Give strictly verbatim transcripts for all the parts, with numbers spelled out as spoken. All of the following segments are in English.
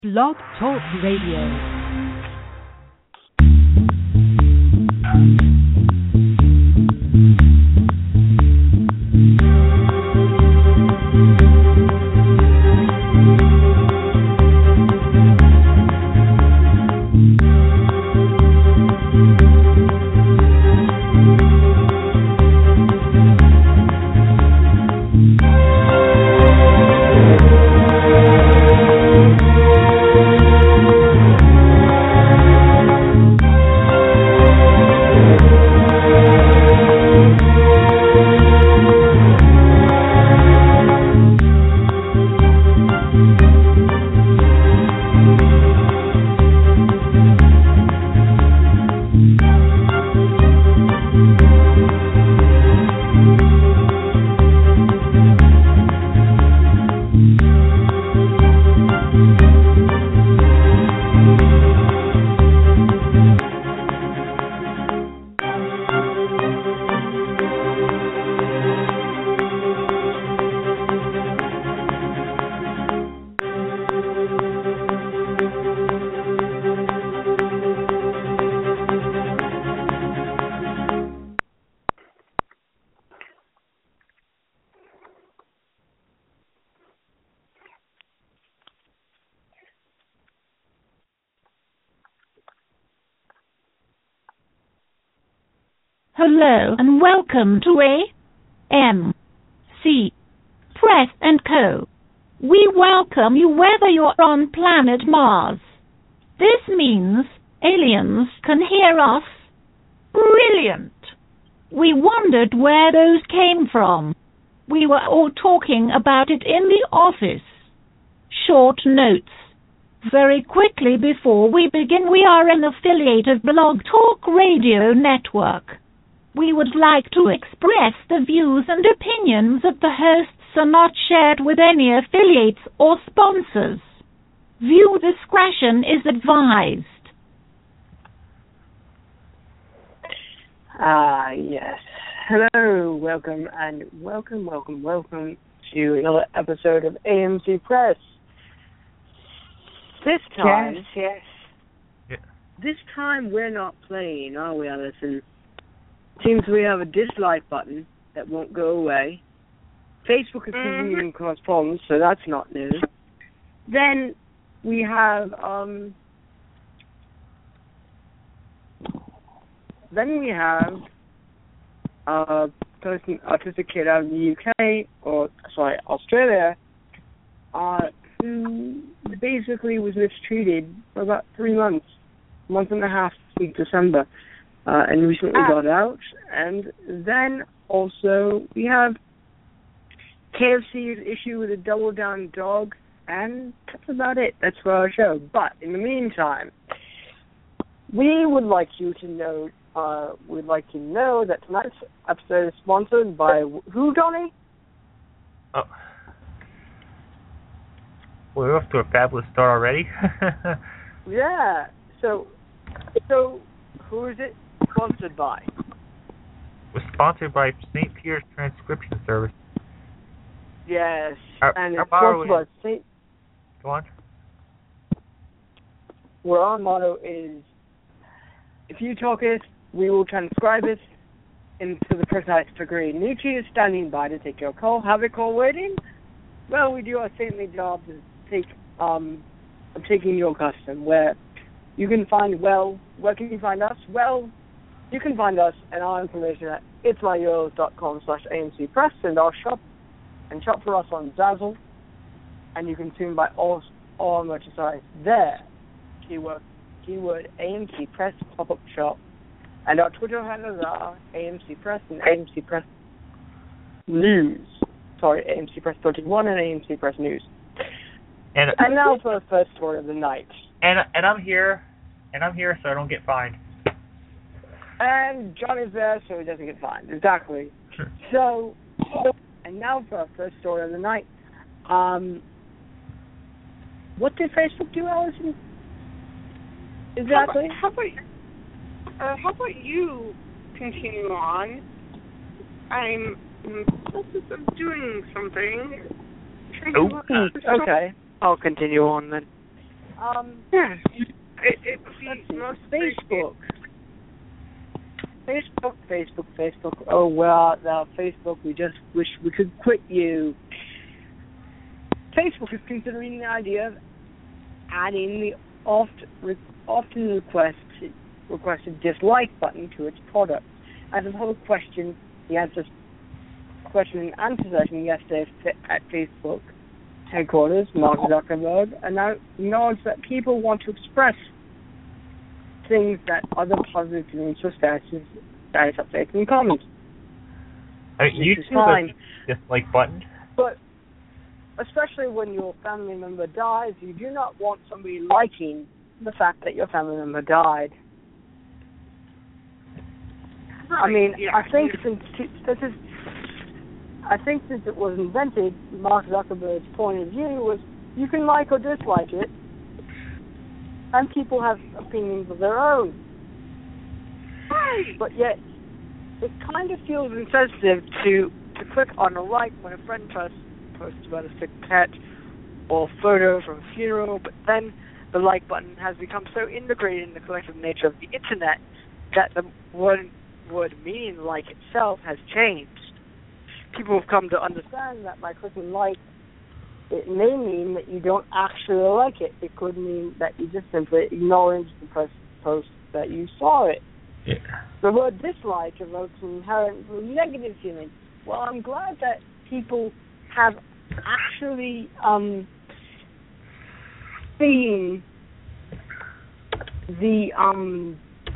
Blog Talk Radio. Hello and welcome to A M C Press and Co. We welcome you whether you're on planet Mars. This means aliens can hear us. Brilliant! We wondered where those came from. We were all talking about it in the office. Short notes. Very quickly before we begin, we are an affiliate of Blog Talk Radio Network. We would like to express the views and opinions of the hosts are not shared with any affiliates or sponsors. View discretion is advised. Ah, yes. Hello, welcome, and welcome, welcome, welcome to another episode of A M C Press. This time, yes, yes. Yeah. This time we're not playing, are we, Alison? Seems we have a dislike button that won't go away. Facebook is continuing mm-hmm. correspondence, so that's not new. Then we have um. Then we have a person, autistic kid out of the U K, or sorry, Australia, uh, who basically was mistreated for about three months, a month and a half in December. Uh, and recently ah. got out. And then also we have K F C's issue with a double down dog, and that's about it. That's for our show. But in the meantime, we would like you to know, uh, we'd like you to know that tonight's episode is sponsored by who, Donnie? Oh. We're off to a fabulous start already. yeah. So, so who is it? Sponsored by? We're sponsored by Saint Peter's Transcription Service. Yes, our, and our it's sponsored by Saint. Go on. Where our motto is, if you talk it, we will transcribe it into the precise degree. Nietzsche is standing by to take your call. Have a call waiting? Well, we do our saintly job to take um of taking your custom. Where you can find well, where can you find us? Well, you can find us and our information at itsmyeuros.com slash AMC Press and our shop, and shop for us on Zazzle, and you can soon buy all, all our merchandise there. Keyword, keyword A M C Press pop-up shop. And our Twitter handles are A M C Press and A M C Press News. Sorry, A M C Press thirty-one and A M C Press News. And, and now for the first story of the night. And and I'm here, and I'm here so I don't get fined. And Johnny's there so he doesn't get fined. Exactly. so, and now for our first story of the night. Um, what did Facebook do, Alison? Exactly. How about, how about, uh, how about you continue on? I'm in the process of doing something. Oh, okay. I'll continue on then. Um, Yeah. It, it, let's see, see, most Facebook. Facebook, Facebook, Facebook. Oh, well, now Facebook, we just wish we could quit you. Facebook is considering the idea of adding the oft, re, often requested, requested dislike button to its product. As a whole question, the answer, question and answer session yesterday at Facebook headquarters, Mark Zuckerberg acknowledged that people want to express things that other positive feelings or status, status updates and comments. I mean, you Which is do fine. the dislike button. But especially when your family member dies, you do not want somebody liking the fact that your family member died. Right. I mean, yeah. I think since this is, I think since it was invented, Mark Zuckerberg's point of view was you can like or dislike it, and people have opinions of their own. Right. But yet, it kind of feels insensitive to to click on a like when a friend posts posts about a sick pet or photo from a funeral, but then the like button has become so integrated in the collective nature of the internet that the word word meaning like itself has changed. People have come to understand that by clicking like, it may mean that you don't actually like it. It could mean that you just simply acknowledge the post that you saw it. Yeah. The word dislike evokes an inherent negative feeling. Well, I'm glad that people have actually um, seen the um,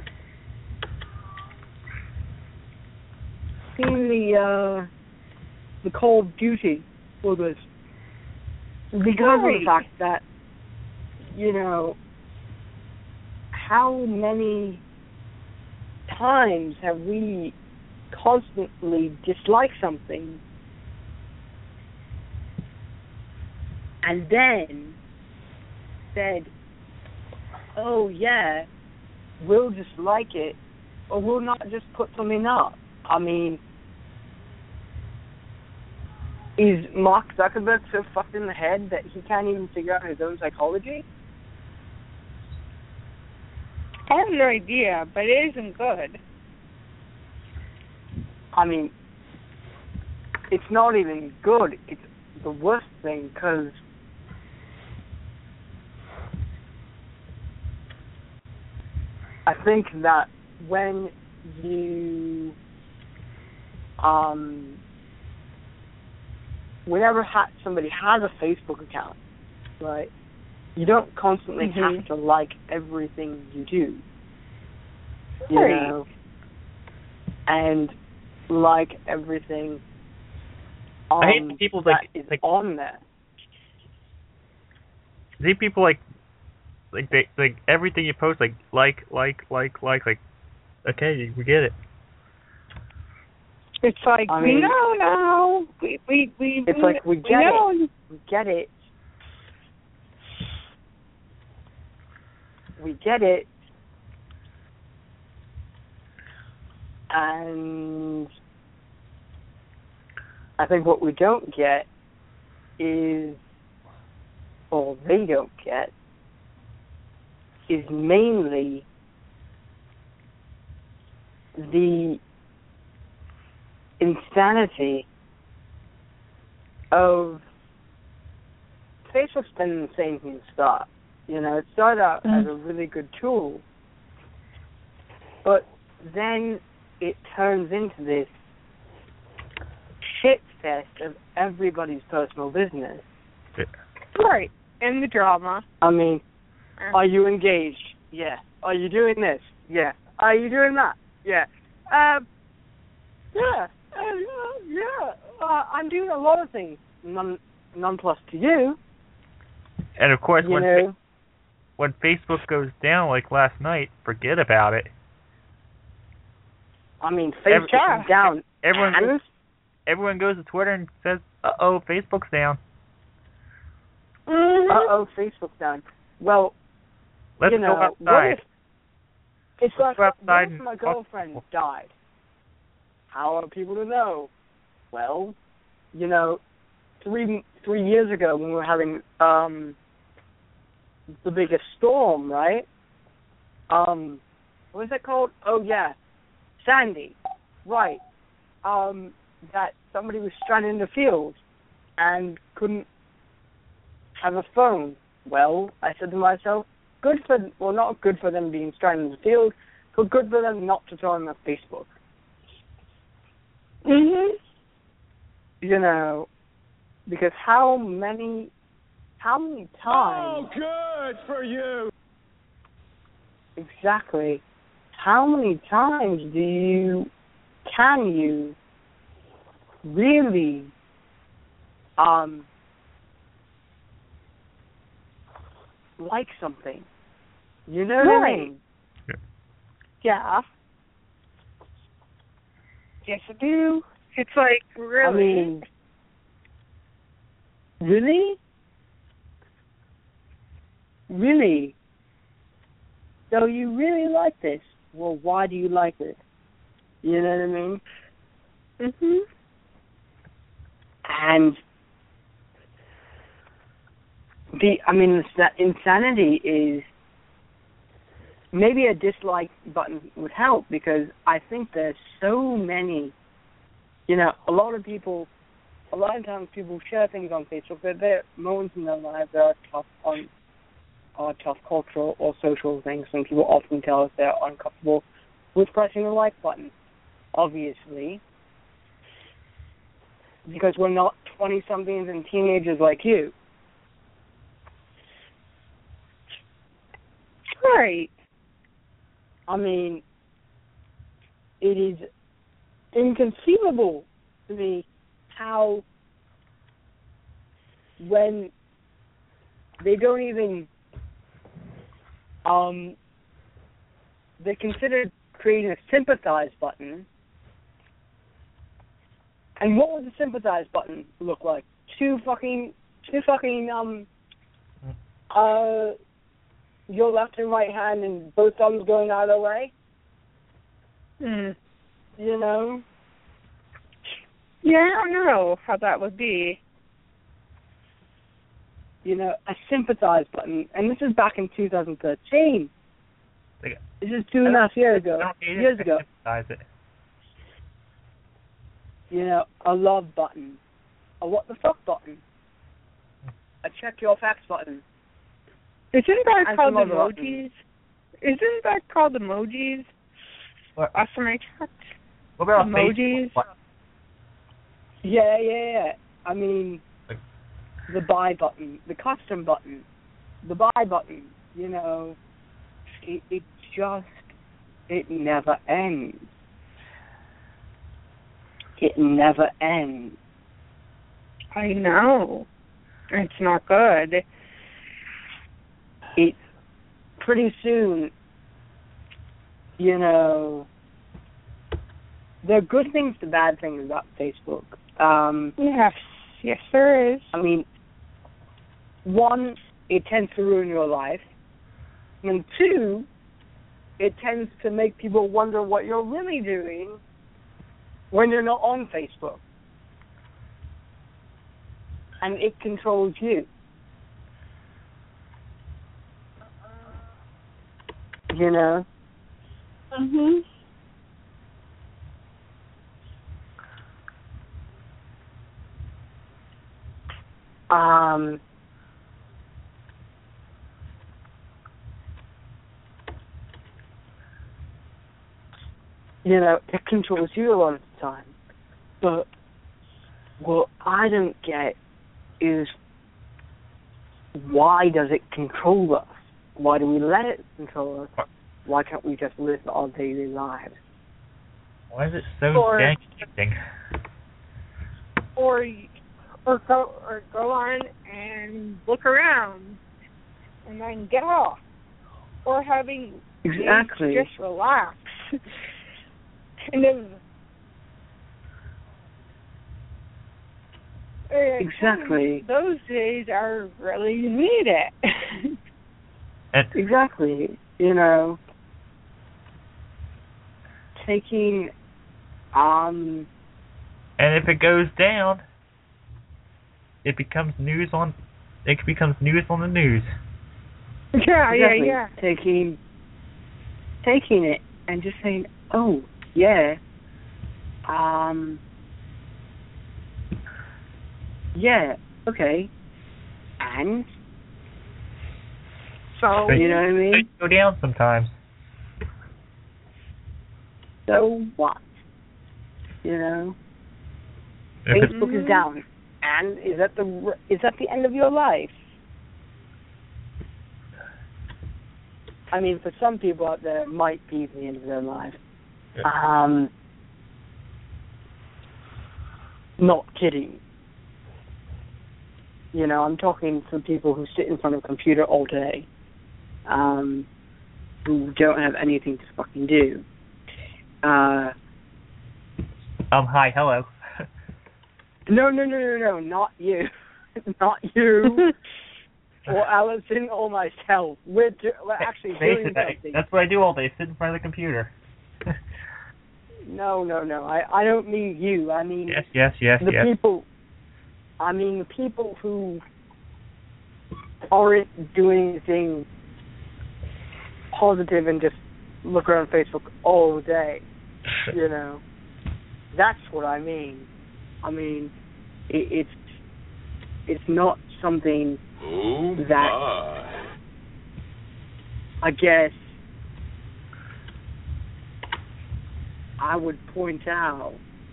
seen the uh, the Call of Duty for this, because right. of the fact that, you know, how many times have we constantly disliked something and then said, oh yeah, we'll just like it, or we'll not just put something up. I mean, is Mark Zuckerberg so fucked in the head that he can't even figure out his own psychology? I have no idea, but it isn't good. I mean, it's not even good. It's the worst thing, because I think that when you, um, whenever ha- somebody has a Facebook account, right, you don't constantly Mm-hmm. have to like everything you do, you Right. know, and like everything um, I hate people that like is like on there. I hate people like like they like everything you post like like like like like like okay, we get it. It's like, I we mean, know now. We, we, we, It's like we get know. it. We get it. We get it. And I think what we don't get is, or they don't get, is mainly the insanity of Facebook's been the same from the start. You know, it started out Mm. as a really good tool, but then it turns into this shit fest of everybody's personal business. Right. And the drama. I mean, Uh, are you engaged? Yeah. Are you doing this? Yeah. Are you doing that? Yeah. Um. Yeah. Uh, yeah. Uh, I'm doing a lot of things. None, none plus to you. And of course, You when know. fa- when Facebook goes down like last night, forget about it. I mean, Every- Facebook is down. Everyone and everyone goes to Twitter and says, "Uh oh, Facebook's down. mhm. Uh oh, Facebook's down. Well, Let's you know, go outside." what if it's Let's like, go outside what if and my talk- girlfriend died? How are people to know? Well, you know, three three years ago when we were having um the biggest storm, right? Um, what is it called? Oh yeah, Sandy, right? Um, that somebody was stranded in the field and couldn't have a phone. Well, I said to myself, good for well, not good for them being stranded in the field, but good for them not to turn on Facebook. Mhm. You know, because how many, how many times? Oh, good for you. Exactly. How many times do you, can you really, um, like something? You know what I Right. mean? Yeah. Yes, I do. It's like, really? I mean, really? Really? So you really like this? Well, why do you like it? You know what I mean? Mhm. And the, I mean, the insanity is maybe a dislike button would help, because I think there's so many, you know, a lot of people, a lot of times people share things on Facebook, but there are moments in their lives that are tough on, are tough cultural or social things, and people often tell us they're uncomfortable with pressing the like button, obviously, because we're not twenty-somethings and teenagers like you. Right. I mean, it is inconceivable to me how when they don't even, um, they considered creating a sympathize button. And what would the sympathize button look like? Two fucking, two fucking, um, uh, your left and right hand and both thumbs going either way? Hmm. You know? Yeah, I don't know how that would be. You know, a sympathize button. And this is back in two thousand thirteen. Like, This is two and a half years ago. I don't need it. Years I ago. sympathize it. You know, a love button. A what the fuck button. A check your facts button. Isn't that And called some other emojis? Isn't that called emojis? What? Last time I checked. What about Emojis? Facebook? What? Yeah, yeah, yeah. I mean, Like- the buy button, the custom button, the buy button, you know, it, it just, it never ends. It never ends. I know. It's not good. It, pretty soon, you know, there are good things to bad things about Facebook. Um, Yes. Yes, there is. I mean, one, it tends to ruin your life. And two, it tends to make people wonder what you're really doing when you're not on Facebook. And it controls you. You know? Mhm. Um, you know, it controls you a lot of the time. But what I don't get is, why does it control us? Why do we let it control us? Why can't we just live our daily lives? Why is it so Or- dang addicting? Or, or go, or go on and look around, and then get off. Or having Exactly. days just relax. Kind of. uh, Exactly. Those days are really needed. And Exactly. You know, taking, um, and if it goes down, it becomes news on. It becomes news on the news. Yeah, exactly. yeah, yeah. Taking, taking it and just saying, oh, yeah, um, yeah, okay, and, So, you know what I mean? Things go down sometimes. So what? You know? If it's, Facebook is down. And is that the is that the end of your life? I mean, for some people out there, it might be the end of their life. Yeah. Um, not kidding. You know, I'm talking for people who sit in front of a computer all day, um, who don't have anything to fucking do. Uh, um, hi, hello. no, no, no, no, no, not you. Not you. Or Allison or myself. We're, do- we're actually doing something. That's what I do all day, sit in front of the computer. No, no, no. I, I don't mean you. I mean yes, yes, yes, the yes. people. I mean the people who aren't doing anything positive and just look around Facebook all day. You know, that's what I mean. I mean, it, it's it's not something Oh, that my. I guess I would point out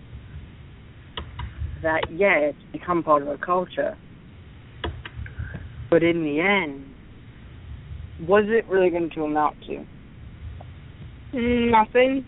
that, yeah, it's become part of our culture. But in the end, what is it really going to amount to? nothing.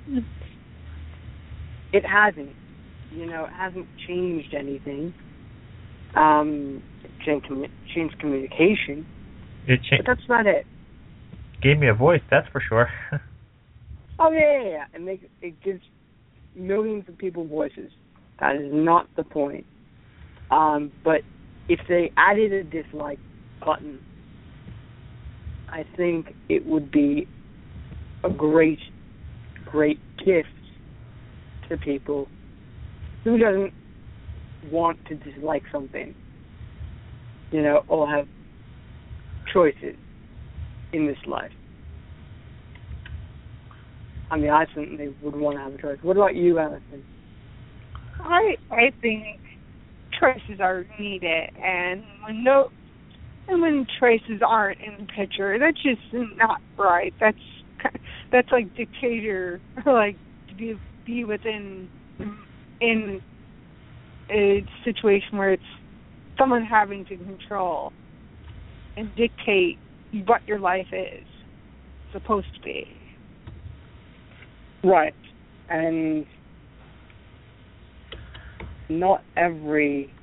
It hasn't. You know, it hasn't changed anything. Um, it changed, commu- changed communication. It cha- But that's about it. gave me a voice, that's for sure. Oh, yeah, yeah, yeah. It, makes, it gives millions of people voices. That is not the point. Um, but if they added a dislike button, I think it would be a great, great gift to people. Who doesn't want to dislike something, you know, or have choices in this life? I mean, I certainly would want to have a choice. What about you, Allison? I I think choices are needed, and when no, and when choices aren't in the picture, that's just not right. That's that's like dictator, like to be be within in a situation where it's someone having to control and dictate what your life is supposed to be. Right. And not every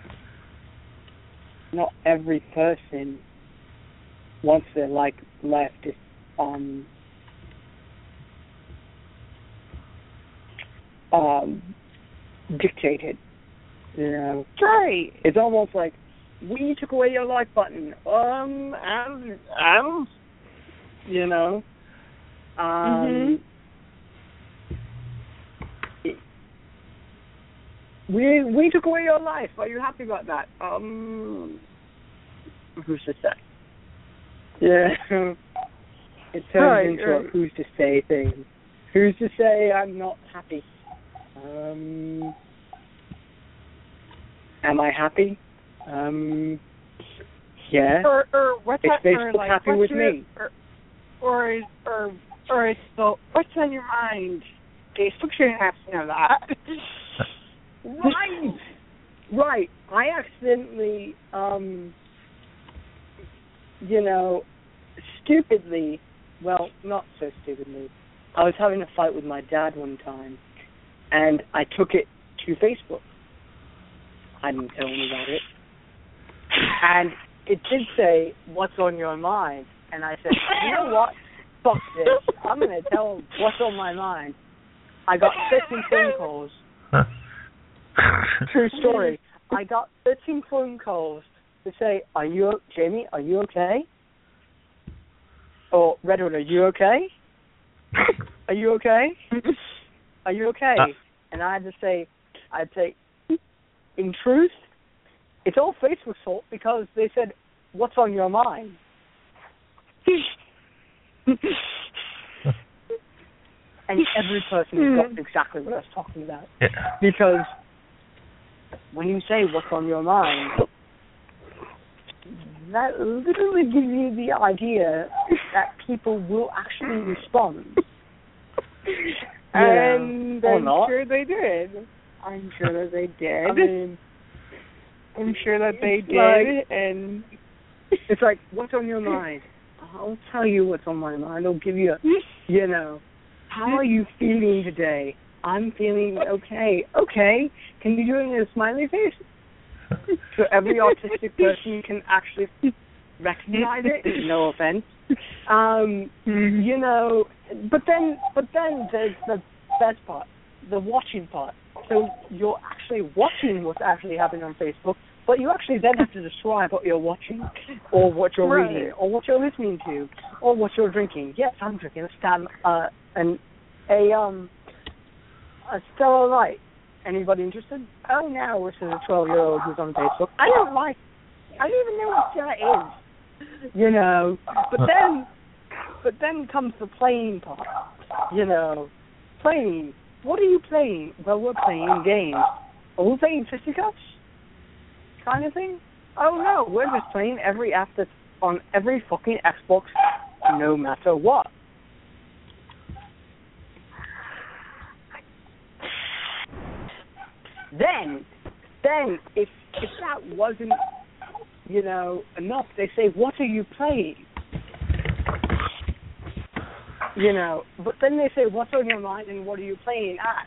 not every person wants their like life to um um dictated. You know. Right. It's almost like we took away your like button. Um and and you know. Um Mhm. We we took away your life. Are you happy about that? Um, who's to say? Yeah, it turns Right, into right. a who's to say thing. Who's to say I'm not happy? Um, am I happy? Um, yeah. Or or what's Is that, or Facebook like happy what's with your, me? Or or is or or it's the what's on your mind? Facebook shouldn't have to know that. Right, right. I accidentally, um, you know, stupidly, well, not so stupidly, I was having a fight with my dad one time, and I took it to Facebook. I didn't tell him about it. And it did say, what's on your mind? And I said, you know what? Fuck this. I'm going to tell him what's on my mind. I got thirteen phone calls. True story. I got thirteen phone calls to say, "Are you, Jamie? Are you okay?" Or Redwood, "Are you okay? Are you okay? Are you okay?" Uh. And I had to say, I'd say, in truth, it's all Facebook's fault because they said, "What's on your mind?" And every person has got exactly what I was talking about. Yeah. Because when you say what's on your mind, that literally gives you the idea that people will actually respond. Yeah. And Or I'm not. sure they did. I'm sure that they did. I mean, I'm sure that they it's did, like- and it's like, what's on your mind? I'll tell you what's on my mind. I'll give you, a, you know, how are you feeling today? I'm feeling okay. Okay. Can you do it in a smiley face? So every autistic person can actually recognize it. No offense. Um, you know, but then, but then there's the best part, the watching part. So you're actually watching what's actually happening on Facebook, but you actually then have to describe what you're watching, or what you're Right. reading, or what you're listening to, or what you're drinking. Yes, I'm drinking a Stan, uh, an a um, a Stella Light. Anybody interested? Oh, now this is a twelve-year-old who's on Facebook. I don't like. I don't even know what Stella is. You know, but then, but then comes the playing part. You know, playing. What are you playing? Well, we're playing games. Are we playing fisticuffs? Kind of thing? Oh no, we're just playing every app that's on every fucking Xbox, no matter what. Then, then, if if that wasn't, you know, enough, they say, what are you playing? You know, but then they say, what's on your mind and what are you playing at?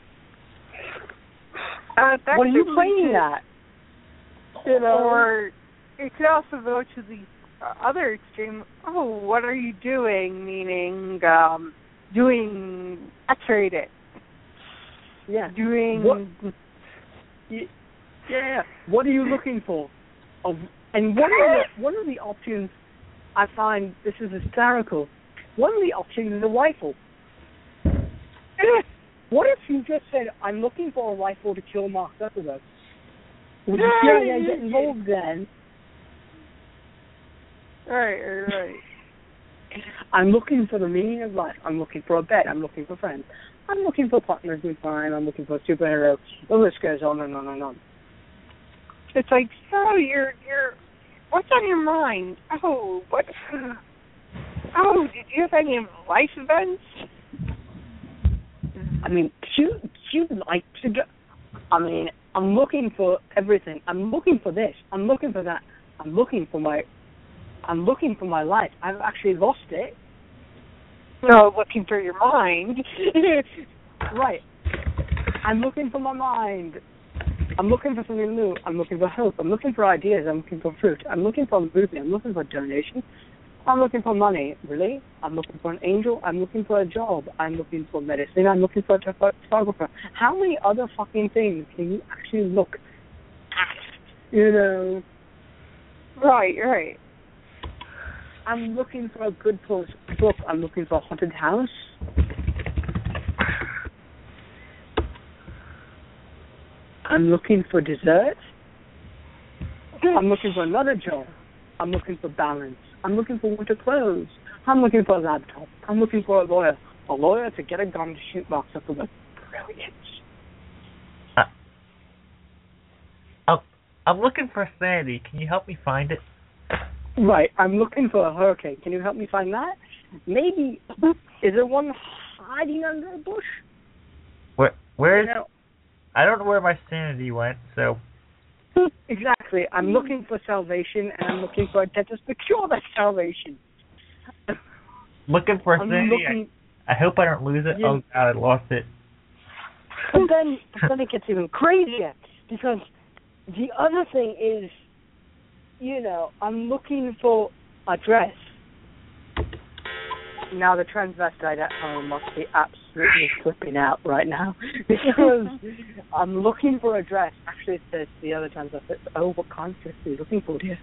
uh, that's What are you the playing reason- at? You know, Or it could also go to the other extreme. Oh, what are you doing? Meaning, um, doing X-rayed it. yeah. Doing. What? Yeah, yeah. What are you looking for? Of and one of the one of the options I find this is hysterical. One of the options is a rifle. What if you just said, "I'm looking for a rifle to kill Mark Zuckerberg"? Would you yeah, yeah, get involved then? Right, right, right. I'm looking for the meaning of life. I'm looking for a bed. I'm looking for friends. I'm looking for partners in crime. I'm looking for a superhero. The list goes on and on and on. It's like, so you're you're. What's on your mind? Oh, what? Oh, did you have any life events? I mean, you you like to go. I mean, I'm looking for everything. I'm looking for this. I'm looking for that. I'm looking for my. I'm looking for my life. I've actually lost it. No, looking for your mind. Right. I'm looking for my mind. I'm looking for something new. I'm looking for hope. I'm looking for ideas. I'm looking for fruit. I'm looking for a movement. I'm looking for donation. I'm looking for money. Really? I'm looking for an angel. I'm looking for a job. I'm looking for medicine. I'm looking for a photographer. How many other fucking things can you actually look at? You know? Right, right. I'm looking for a good book. I'm looking for a haunted house. I'm looking for dessert. I'm looking for another job. I'm looking for balance. I'm looking for winter clothes. I'm looking for a laptop. I'm looking for a lawyer. A lawyer to get a gun to shoot Mark Zuckerberg. Brilliant. Uh, I'm, I'm looking for sanity. Can you help me find it? Right. I'm looking for a hurricane. Can you help me find that? Maybe. Is there one hiding under a bush? Where? Where is? You know, I don't know where my sanity went. So. Exactly. I'm looking for salvation, and I'm looking for a dentist to cure that salvation. Looking for I'm sanity. looking, I, I hope I don't lose it. Yeah. Oh God, I lost it. but then, but then it gets even crazier, because the other thing is, you know, I'm looking for a dress. Now the transvestite at home must be absolutely flipping out right now, because I'm looking for a dress. Actually, it says the other transvestite, oh, what kind of dress are you looking for, dear?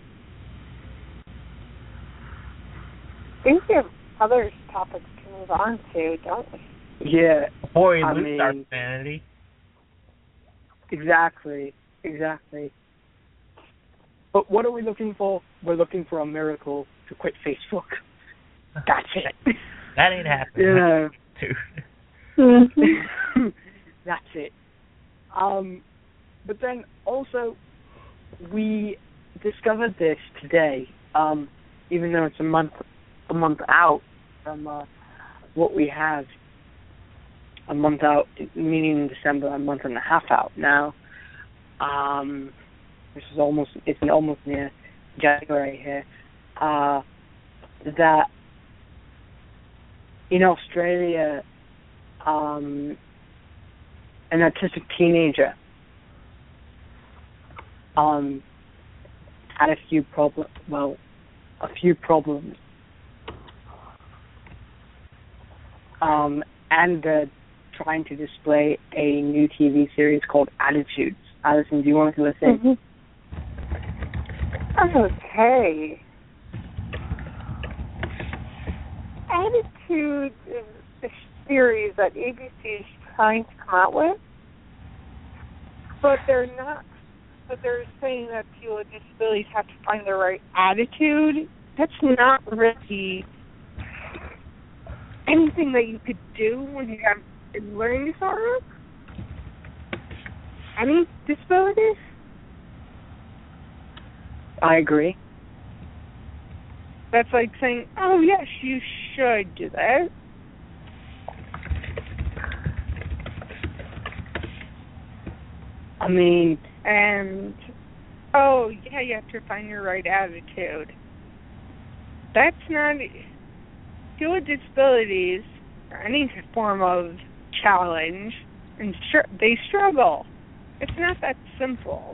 I think we have other topics to move on to, don't we? Yeah, Before we I lose our mean- sanity. exactly, exactly. But what are we looking for? We're looking for a miracle to quit Facebook. That's it. That ain't happening. You know. Dude. That's it. Um, but then also, we discovered this today, um, even though it's a month a month out from uh, what we have. A month out, meaning in December, a month and a half out now. Um, this is almost, it's almost near January here. Uh, that in Australia, um, an autistic teenager um, had a few problems, well, a few problems. Um, and uh, trying to display a new T V series called Attitudes. Allison, do you want to listen? Mm-hmm. Okay. Attitudes is a series that A B C is trying to come out with, but they're not. But they're saying that people with disabilities have to find the right attitude. That's not really anything that you could do when you have a learning disorder. Any disabilities? I agree. That's like saying, oh, yes, you should do that. I mean... And, oh, yeah, you have to find your right attitude. That's not... People with disabilities, or any form of challenge, and str- they struggle. It's not that simple.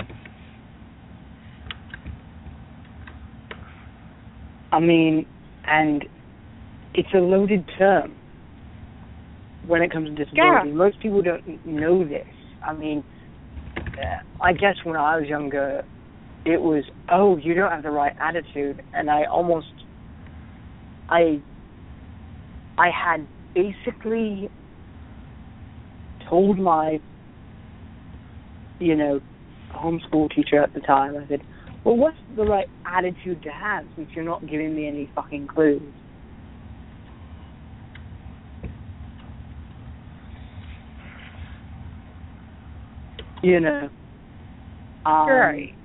I mean, and it's a loaded term when it comes to disability. Yeah. Most people don't know this. I mean, I guess when I was younger, it was, oh, you don't have the right attitude, and I almost, I, I had basically told my, you know, homeschool teacher at the time, I said, well, what's the right attitude to have since you're not giving me any fucking clues? You know. Um, right.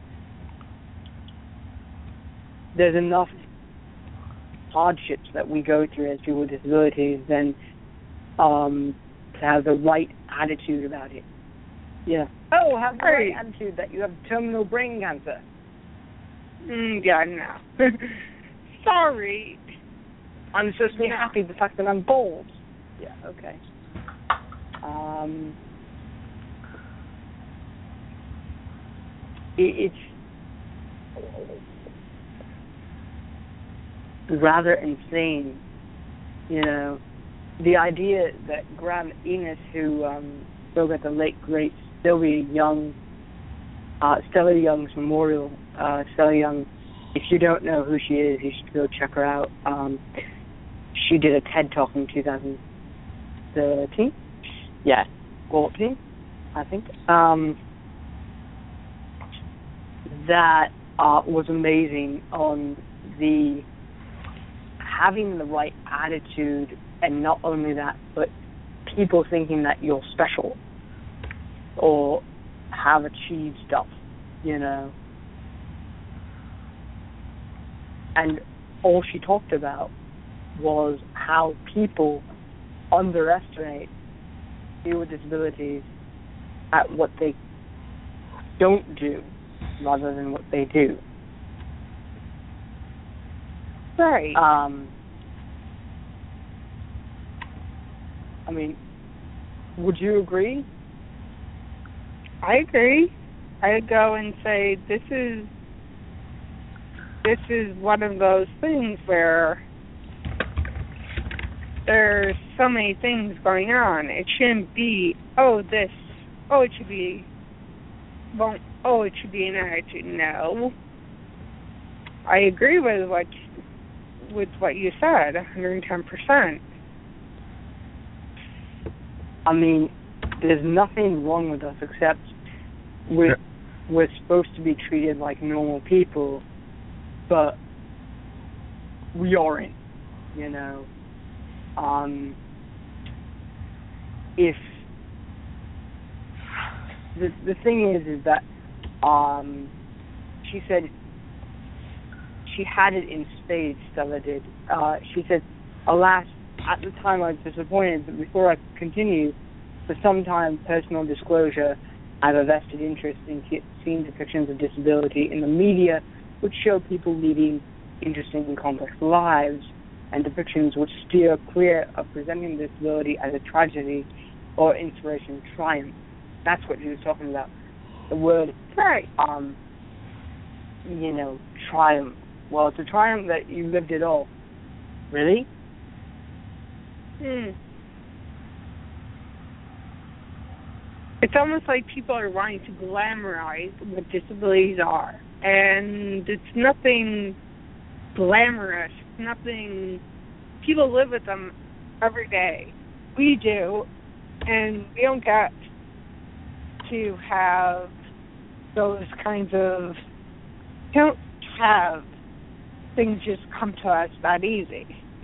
There's enough hardships that we go through as people with disabilities than um, to have the right attitude about it. Yeah. Oh, have the right, right attitude that you have terminal brain cancer. Mm, yeah, no. Sorry. I'm supposed to be happy with the fact that I'm bald. Yeah, okay. Um, it, it's rather insane, you know. The idea that Graham Enos, who um, spoke at the late great Sylvia Young, uh, Stella Young's memorial. Uh, Stella Young, if you don't know who she is, you should go check her out. Um, she did a TED Talk in two thousand thirteen. Yeah, fourteen, I think. Um, that uh, was amazing on the having the right attitude, and not only that, but people thinking that you're special or have achieved stuff, you know. And all she talked about was how people underestimate people with disabilities at what they don't do rather than what they do. Right. Um, I mean, would you agree? I agree. I'd go and say this is this is one of those things where there's so many things going on. It shouldn't be, oh, this, oh, it should be, won't, oh, it should be an attitude. No. I agree with what with what you said, one hundred ten percent. I mean, there's nothing wrong with us except we're, we're supposed to be treated like normal people, but we aren't. you know, um, if the the thing is, is that um, she said she had it in spades. Stella did. Uh, she said, "Alas, at the time I was disappointed, but before I could continue, for some time, personal disclosure, I have a vested interest in seeing depictions of disability in the media, which show people leading interesting and complex lives, and depictions which steer clear of presenting disability as a tragedy or inspiration and triumph." That's what she was talking about. The word, right. um, you know, triumph. Well, it's a triumph that you lived it all. Really? Hmm. It's almost like people are wanting to glamorize what disabilities are. And it's nothing glamorous, nothing. People live with them every day. We do. And we don't get to have those kinds of, don't have things just come to us that easy.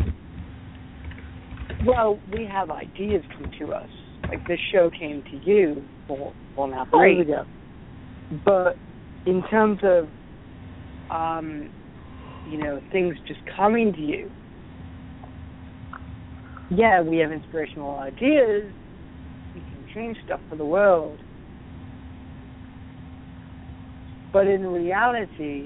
Well, we have ideas come to us. Like this show came to you four, four and a half Right. years ago. But in terms of, um, you know, things just coming to you, yeah, we have inspirational ideas. We can change stuff for the world. But in reality,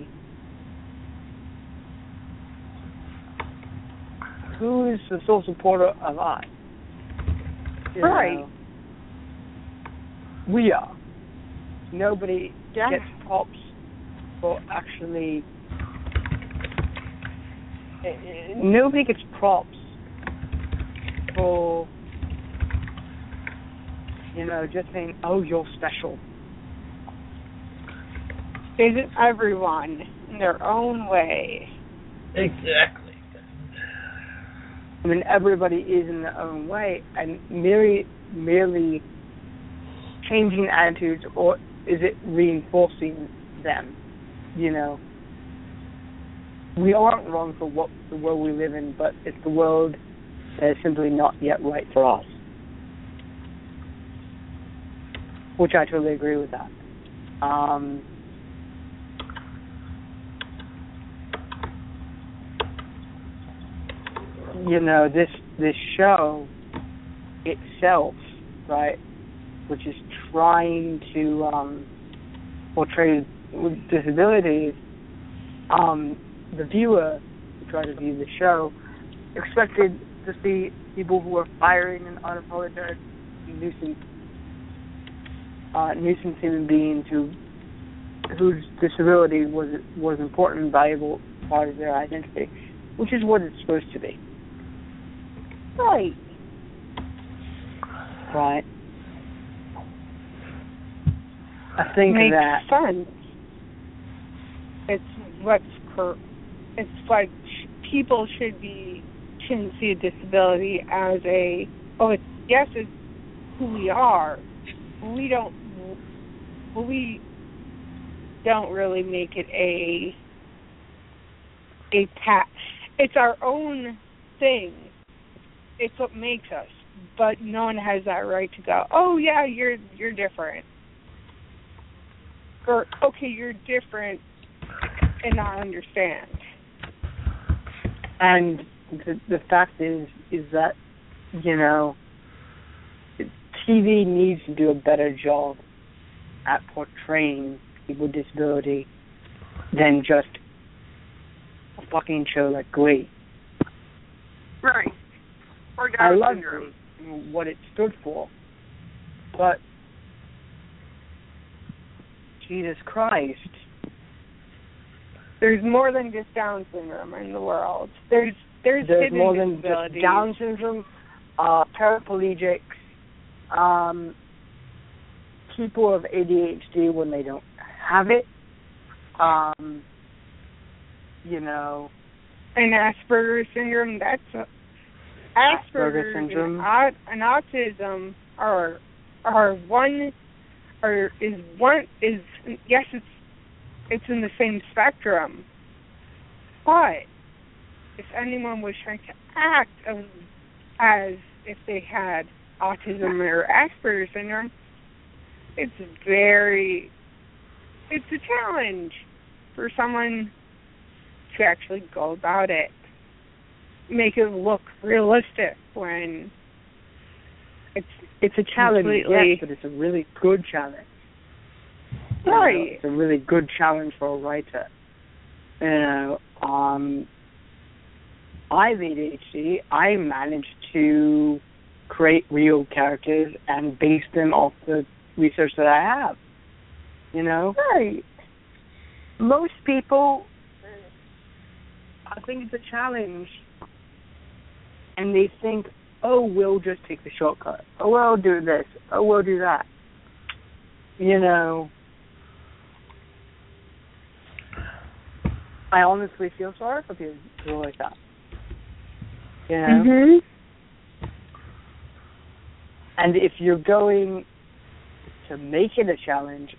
who is the sole supporter of us? You Right. know, we are. Nobody Yeah. gets props for actually. eh, eh, Nobody gets props for, you know, just saying, "Oh, you're special." Isn't everyone in their own way? Exactly. I mean, everybody is in their own way, and merely merely changing attitudes, or is it reinforcing them? You know, we aren't wrong for what the world we live in, but it's the world that is simply not yet right for us. Which I totally agree with that. Um, you know, this this show itself, right, which is trying to um, portray disabilities, um, the viewer who tried to view the show expected to see people who were firing and unapologetic nuisance, uh, nuisance human beings who whose disability was was important and valuable part of their identity, which is what it's supposed to be. Right. Right. I think Makes that sense. It's what's cor- it's like sh- people should be shouldn't see a disability as a oh it's yes it's who we are. We don't we don't really make it a a pat. It's our own thing. It's what makes us, but no one has that right to go, oh yeah, you're you're different, or okay, you're different, and not understand. And the the fact is is that, you know, T V needs to do a better job at portraying people with disability than just a fucking show like Glee. Right. Or I Down love syndrome. Glee, what it stood for, but Jesus Christ, There's more than just Down syndrome in the world. There's there's, there's hidden more than just disabilities. Down syndrome, uh, paraplegics, um, people with A D H D when they don't have it, um, you know, and Asperger's syndrome. That's a, Asperger's Asperger's syndrome. and, au- and autism are are one or is one is yes it's it's in the same spectrum, but if anyone was trying to act um, as if they had autism or Asperger's syndrome, it's very, it's a challenge for someone to actually go about it, make it look realistic when it's it's a challenge, completely... yes, but it's a really good challenge. Right. You know, it's a really good challenge for a writer. You know, um, I have A D H D. I managed to create real characters and base them off the research that I have. You know? Right. Most people, I think it's a challenge, and they think, oh, we'll just take the shortcut. Oh, we'll do this. Oh, we'll do that. You know, I honestly feel sorry for people like that. You know? Mhm. And if you're going to make it a challenge,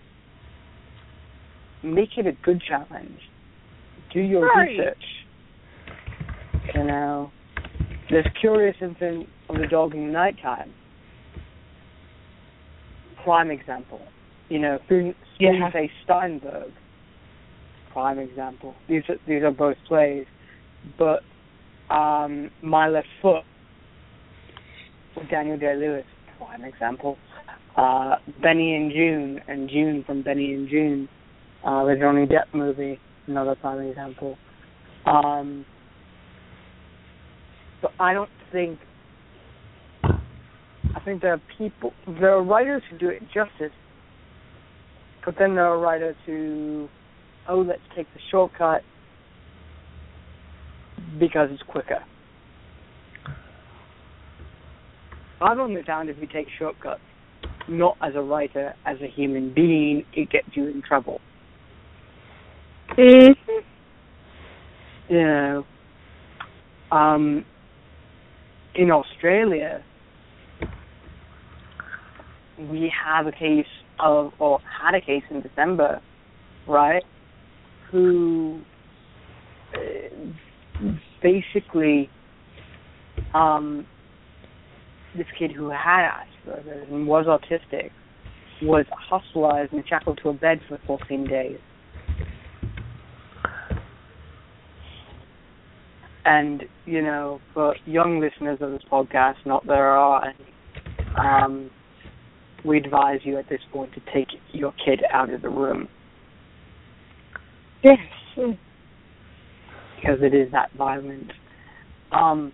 make it a good challenge. Do your right. research. You know, this Curious Infant of the Dog in the Nighttime, prime example. You know, Student Yeah. Faye Steinberg, prime example. These are, these are both plays. But um, My Left Foot with Daniel Day-Lewis, prime example. Uh, Benny and June, and June from Benny and June, uh, the Johnny Depp movie, another prime example. Um, but I don't think, I think there are people, there are writers who do it justice, but then there are writers who, oh, let's take the shortcut because it's quicker. I've only found if you take shortcuts, not as a writer, as a human being, it gets you in trouble. Mm-hmm. You know, um, in Australia, we have a case of, or had a case in December, right, who uh, basically, um, this kid who had Asperger's and was autistic was hospitalized and shackled to a bed for fourteen days. And, you know, for young listeners of this podcast, not there are any, um, we advise you at this point to take your kid out of the room. Yes. Because it is that violent. Um,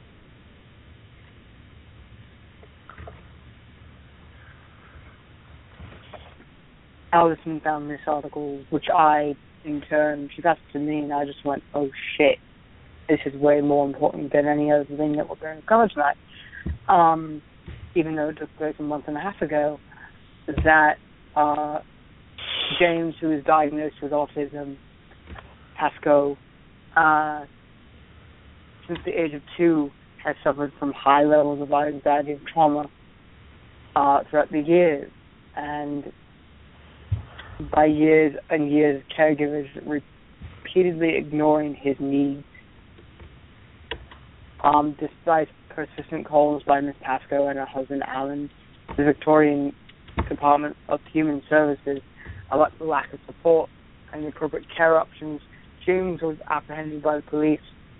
Allison found this article, which I, in turn, she passed it to me, and I just went, oh shit, this is way more important than any other thing that we're going to cover tonight. Um, even though it took place a month and a half ago, that uh, James, who was diagnosed with autism, Pascoe, uh, since the age of two, has suffered from high levels of anxiety and trauma uh, throughout the years. And by years and years, caregivers repeatedly ignoring his needs. Um, despite persistent calls by Miss Pascoe and her husband Alan, the Victorian Department of Human Services, about the lack of support and the appropriate care options, James was apprehended by the police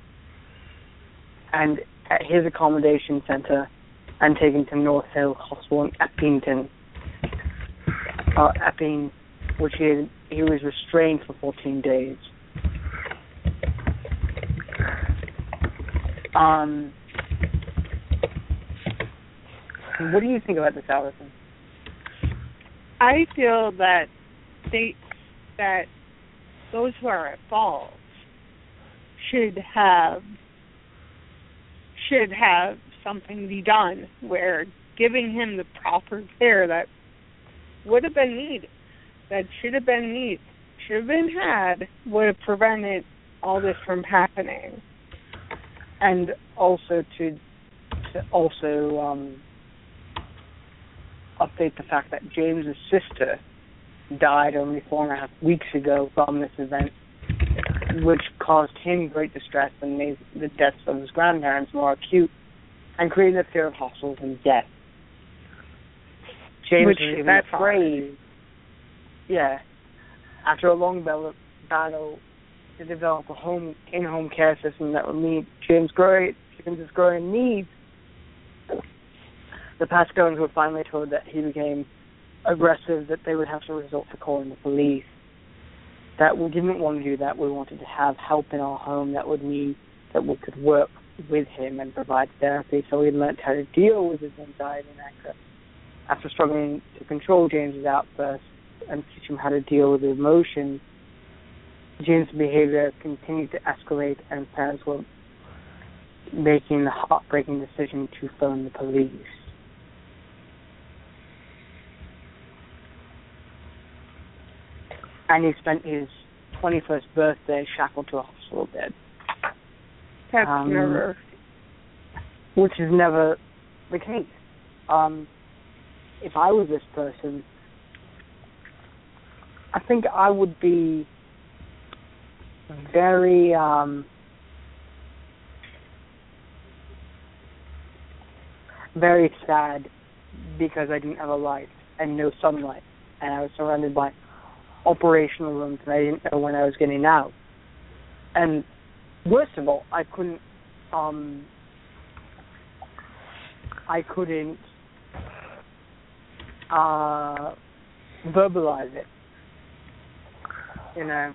and at his accommodation centre and taken to North Hill Hospital in Eppington, uh, Epping, which he, had, he was restrained for fourteen days. Um, what do you think about this, Allison? I feel that states that those who are at fault should have should have something be done where giving him the proper care that would have been needed, that should have been needed, should have been had, would have prevented all this from happening. And also to, to also um, update the fact that James's sister died only four and a half weeks ago from this event, which caused him great distress and made the deaths of his grandparents more acute and created a fear of hospitals and death. James Which, was even that's afraid. hard. Yeah. After a long battle, battle to develop a home in-home care system that would meet James' great, James's growing needs, the Pascones were finally told that he became aggressive, that they would have to resort to calling the police. That we didn't want to do that. We wanted to have help in our home that would mean that we could work with him and provide therapy, so we learned how to deal with his anxiety and anger. After struggling to control James's outbursts and teach him how to deal with his emotions, James' behavior continued to escalate, and parents were making the heartbreaking decision to phone the police. And he spent his twenty-first birthday shackled to a hospital bed. That's um, never... Which is never the case. Um, if I was this person, I think I would be very um, very sad because I didn't have a light and no sunlight, and I was surrounded by operational rooms and I didn't know when I was getting out. And worst of all, I couldn't um, I couldn't uh, verbalize it. You know.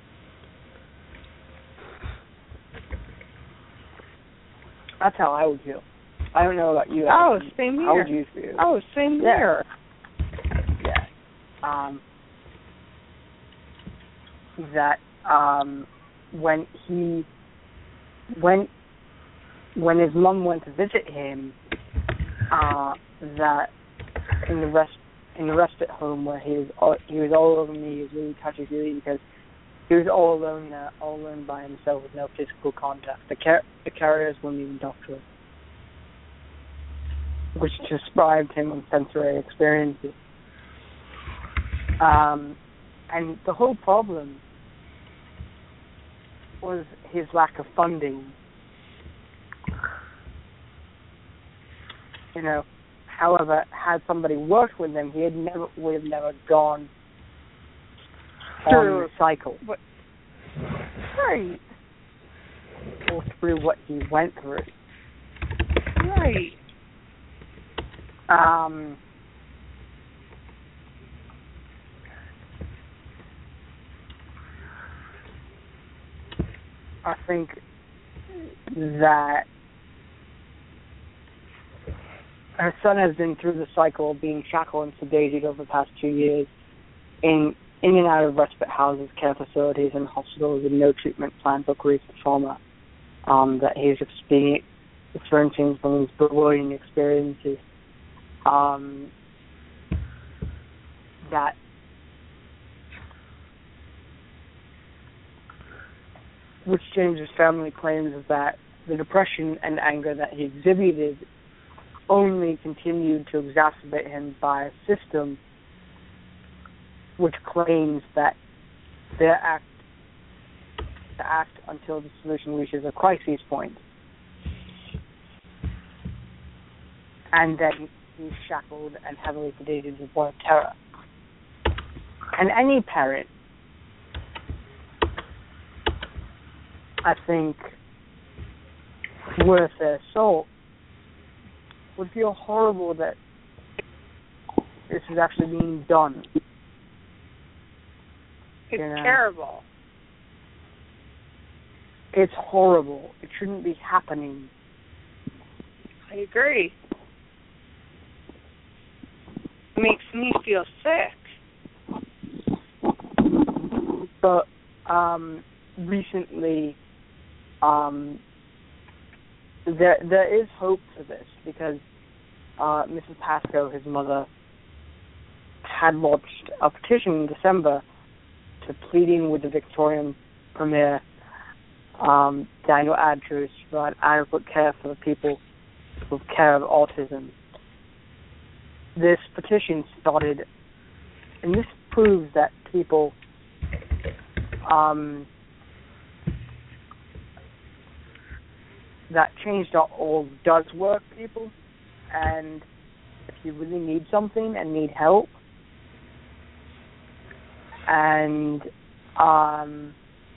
That's how I would feel. I don't know about you. Oh, same here. How would you feel? Oh, same Yeah. here. Yeah. Um, that um, when he when when his mom went to visit him, uh, that in the rest in the respite home where he was all, he was all over me, he was really touchy feely because he was all alone there, all alone by himself with no physical contact. The car- the carriers weren't even doctoral, which described him on sensory experiences. Um, and the whole problem was his lack of funding. You know, however, had somebody worked with him, he had never would have never gone Through on the cycle. What? Right. Or through what he went through. Right. Um, I think that her son has been through the cycle of being shackled and sedated over the past two years in in and out of respite houses, care facilities, and hospitals with no treatment plan for grief and trauma um, that he's experiencing, experiencing from his bewildering experiences. Um, that which James's family claims is that the depression and anger that he exhibited only continued to exacerbate him by a system which claims that their act to act until the solution reaches a crisis point, and then he's shackled and heavily sedated with one terror. And any parent, I think, worth their salt, would feel horrible that this is actually being done. It's You know? terrible. It's horrible. It shouldn't be happening. I agree. It makes me feel sick. But um, recently, um, there there is hope for this because uh, Missus Pascoe, his mother, had launched a petition in December to pleading with the Victorian Premier um, Daniel Andrews to provide adequate care for the people with care of autism. This petition started, and this proves that people um, that change dot org does work, people. And if you really need something and need help, and um,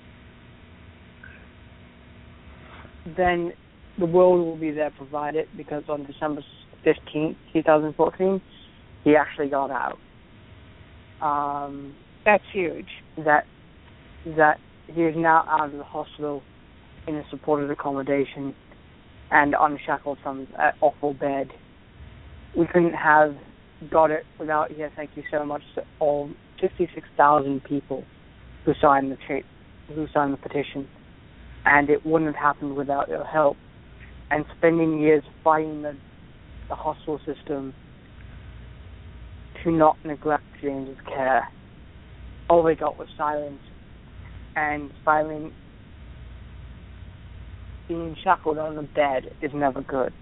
then the world will be there to provide it, because on December fifteenth, twenty fourteen, he actually got out. Um, That's huge. That that he is now out of the hospital in a supported accommodation and unshackled from an awful bed. We couldn't have got it without here. Thank you so much to all fifty-six thousand people who signed the tra- who signed the petition, and it wouldn't have happened without your help. And spending years fighting the the hospital system to not neglect James's care. All they got was silence, and silence, being shackled on the bed is never good.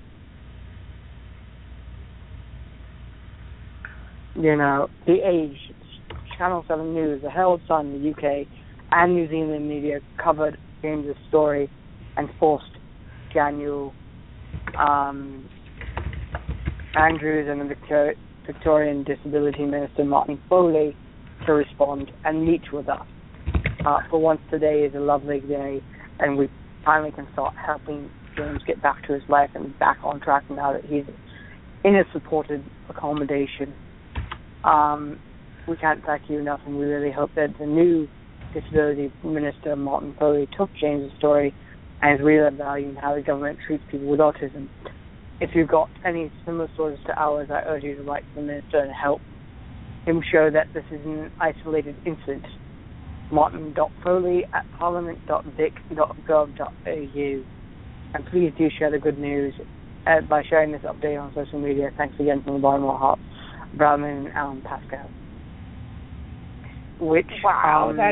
You know, The Age, Channel seven News, the Herald Sun in the U K, and New Zealand media covered James's story and forced Daniel um, Andrews and the Victor- Victorian Disability Minister Martin Foley to respond and meet with us. Uh, for once, today is a lovely day, and we finally can start helping James get back to his life and back on track now that he's in a supported accommodation. Um, we can't thank you enough, and we really hope that the new Disability Minister, Martin Foley, took James' story and is really valuing how the government treats people with autism. If you've got any similar stories to ours, I urge you to write to the Minister and help him show that this is an isolated incident. martin dot foley at parliament dot vic dot gov dot a u. And please do share the good news uh, by sharing this update on social media. Thanks again from the bottom of my heart, Brownman and Alan Pascal. Which, wow, um, that's...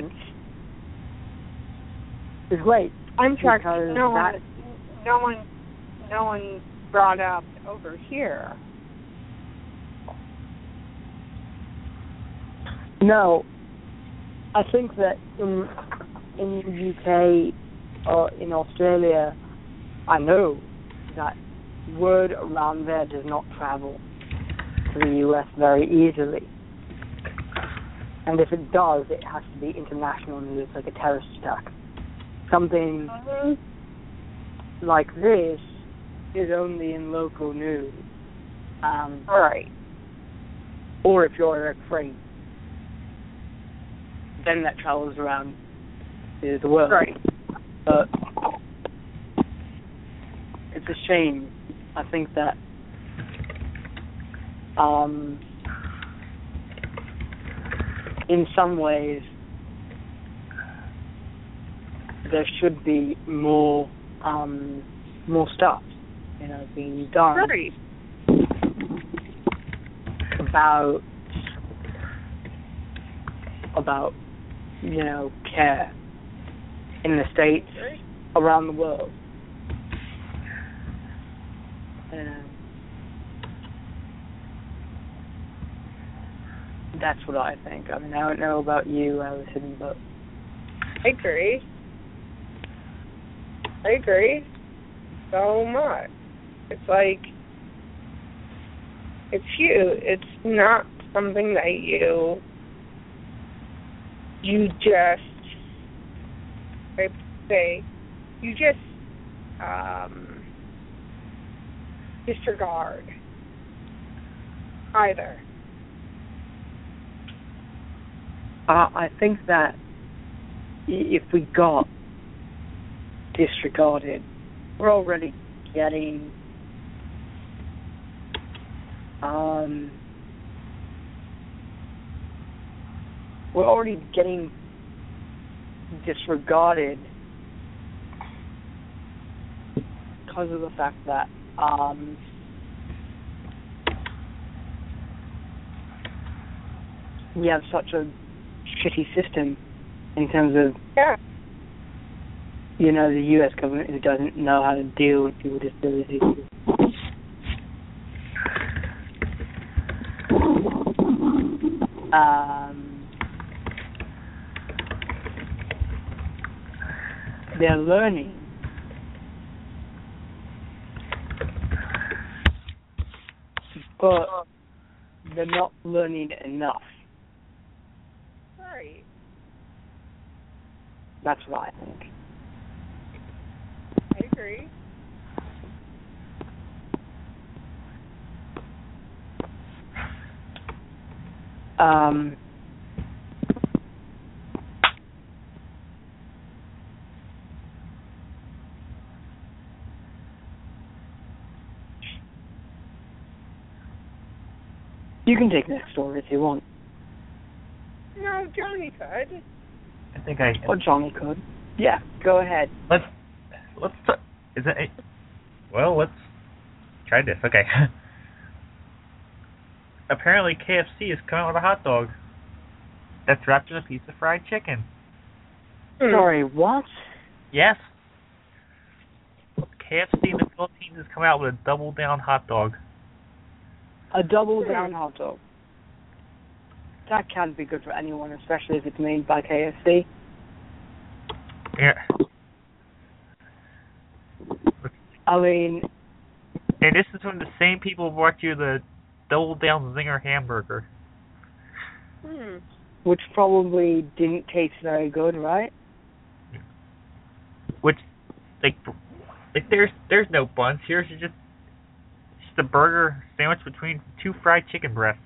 is great. I'm shocked because no one, that, no one, no one brought up over here. No, I think that in in the U K or in Australia, I know that word around there does not travel to the U S very easily. And if it does, it has to be international news, like a terrorist attack. Something mm-hmm. like this is only in local news. Um, right. Or if you're Eric Frame, then that travels around the world. Right. But it's a shame. I think that um, in some ways there should be more um, more stuff, you know, being done right. about about you know care in the States, around the world. And that's what I think. I mean, I don't know about you, Allison, but I agree. I agree so much. It's like, it's you. It's not something that you you just, I say, you just um, disregard either. uh, I think that if we got disregarded, we're already getting um, we're already getting disregarded because of the fact that um, we have such a shitty system in terms of yeah. you know, the U S government who doesn't know how to deal with people with disabilities. Um, they're learning but they're not learning enough. Right. That's what I think. I agree. Um, you can take next story if you want. No, Johnny could. I think I. Or Johnny could. Yeah, go ahead. Let's let's. T- is it? A, well, let's try this. Okay. Apparently, K F C is coming out with a hot dog that's wrapped in a piece of fried chicken. Mm. Sorry, what? Yes. K F C in the Philippines is coming out with a double down hot dog. A double down hot dog. That can't be good for anyone, especially if it's made by K F C. Yeah. I mean, And this is from the same people who brought you the double down zinger hamburger. Hmm. which probably didn't taste very good, right? Which, like, like there's there's no buns. Here's just just a burger sandwich between two fried chicken breasts.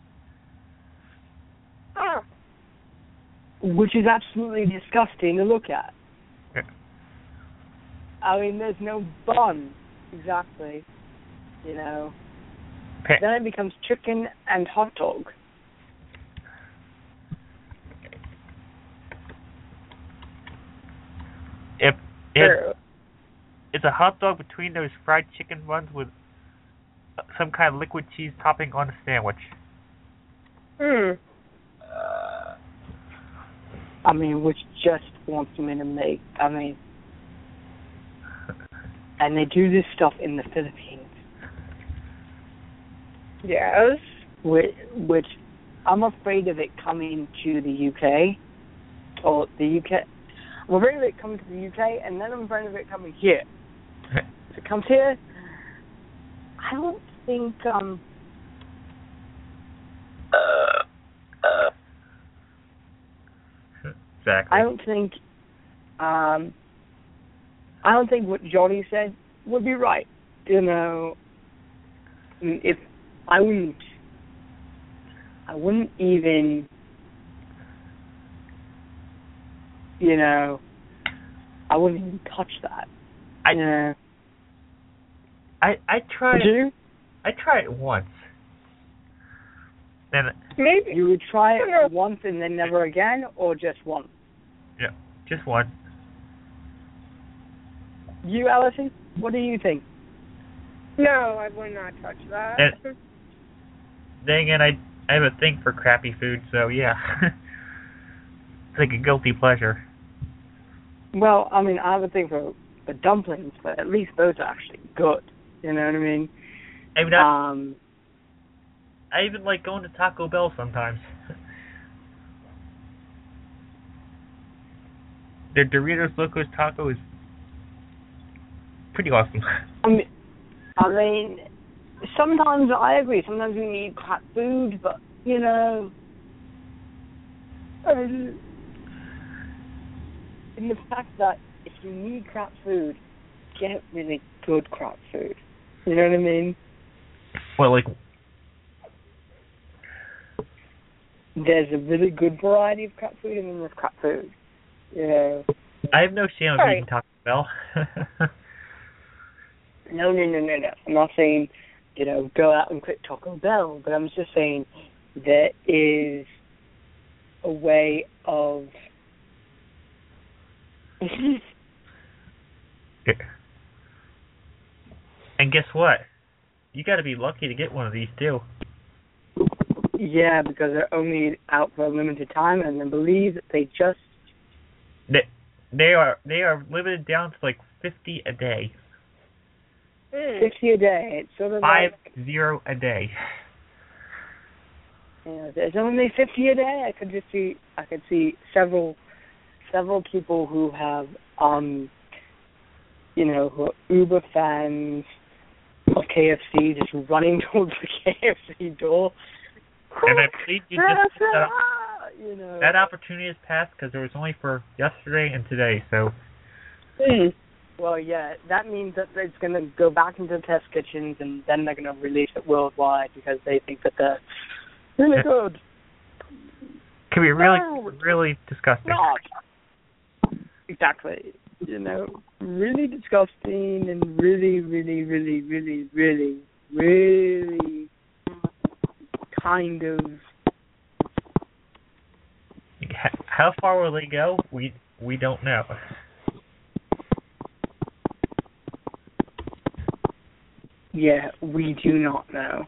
Oh. Which is absolutely disgusting to look at. Yeah. I mean, there's no bun, exactly. You know. Pa- Then it becomes chicken and hot dog. If True. if it's a hot dog between those fried chicken buns with some kind of liquid cheese topping on a sandwich. Hmm. Uh, I mean, which just wants me to make. I mean, and they do this stuff in the Philippines, Yes. which, which I'm afraid of it coming to the U K, or the U K. I'm afraid of it coming to the U K, and then I'm afraid of it coming here. If it comes here, I don't think um. exactly. I don't think. Um. I don't think what Johnny said would be right. You know, I mean, if I wouldn't, I wouldn't even. You know, I wouldn't even touch that. I you know. I I tried Would you? I tried it once. Then Maybe. You would try it No. once and then never again, or just once? yeah, just one. You, Allison, what do you think? No, I would not touch that. And- Then again, I I have a thing for crappy food, so yeah, it's like a guilty pleasure. Well, I mean, I have a thing for the dumplings, but at least those are actually good. You know what I mean? I mean, I, Um, I even like going to Taco Bell sometimes. Their Doritos Locos Taco is pretty awesome. I mean, I mean, sometimes I agree. Sometimes we need crap food, but you know, I mean, in the fact that if you need crap food, get really good crap food. You know what I mean? Well, like, There's a really good variety of crap food, and then there's crap food. You know? I have no shame of Right. eating Taco Bell. No, no, no, no, no. I'm not saying, you know, go out and quit Taco Bell, but I'm just saying there is a way of. And guess what? You got to be lucky to get one of these too. Yeah, because they're only out for a limited time, and I believe that they just. They they are they are limited down to like fifty a day. Hmm. fifty a day. It's sort of Five like. zero a day. You know, there's only fifty a day. I could just see. I could see several, several people who have, um, you know, who are Uber fans, who of K F C just running towards the K F C door. And I believe you just uh, you know. that opportunity has passed because it was only for yesterday and today. So. Mm. Well, yeah, that means that it's going to go back into test kitchens, and then they're going to release it worldwide because they think that they're really good. Can be really, No, really disgusting. Not. Exactly. You know, really disgusting and really, really, really, really, really, really kind of. How far will they go? We we don't know. Yeah, we do not know.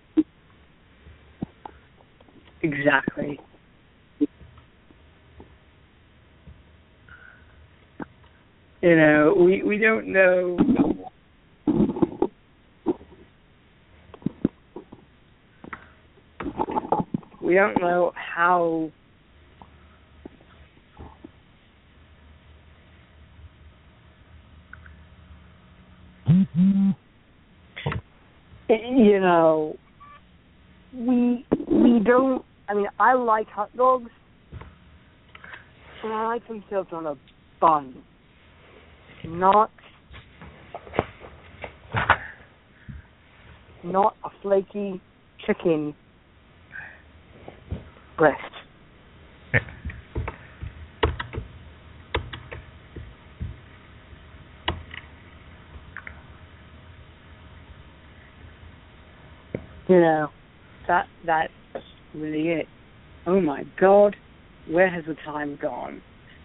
Exactly. You know, we, we don't know. We don't know how. You know, we we don't. I mean, I like hot dogs, and I like them served on a bun, not not a flaky chicken breast. You know, that that's really it. Oh my God, where has the time gone?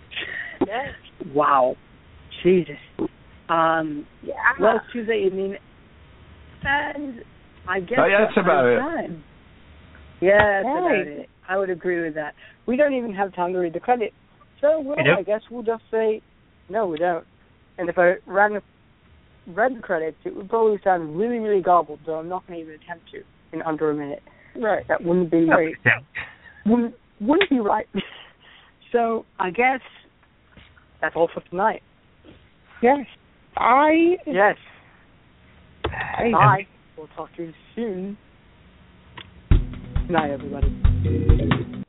Wow, Jesus. Um, Yeah. well, it's Tuesday evening, and I guess Oh, yeah, that's about it. time. Yeah, that's Hey. about it. I would agree with that. We don't even have time to read the credits, so well, We do? I guess we'll just say no, we don't. And if I ran the read the credits, it would probably sound really, really garbled, so I'm not going to even attempt to in under a minute. Right. That wouldn't be Right. wouldn't, wouldn't be right. So I guess that's all for tonight. Yes. I. Yes. Hey, Bye. We'll talk to you soon. Good night, everybody.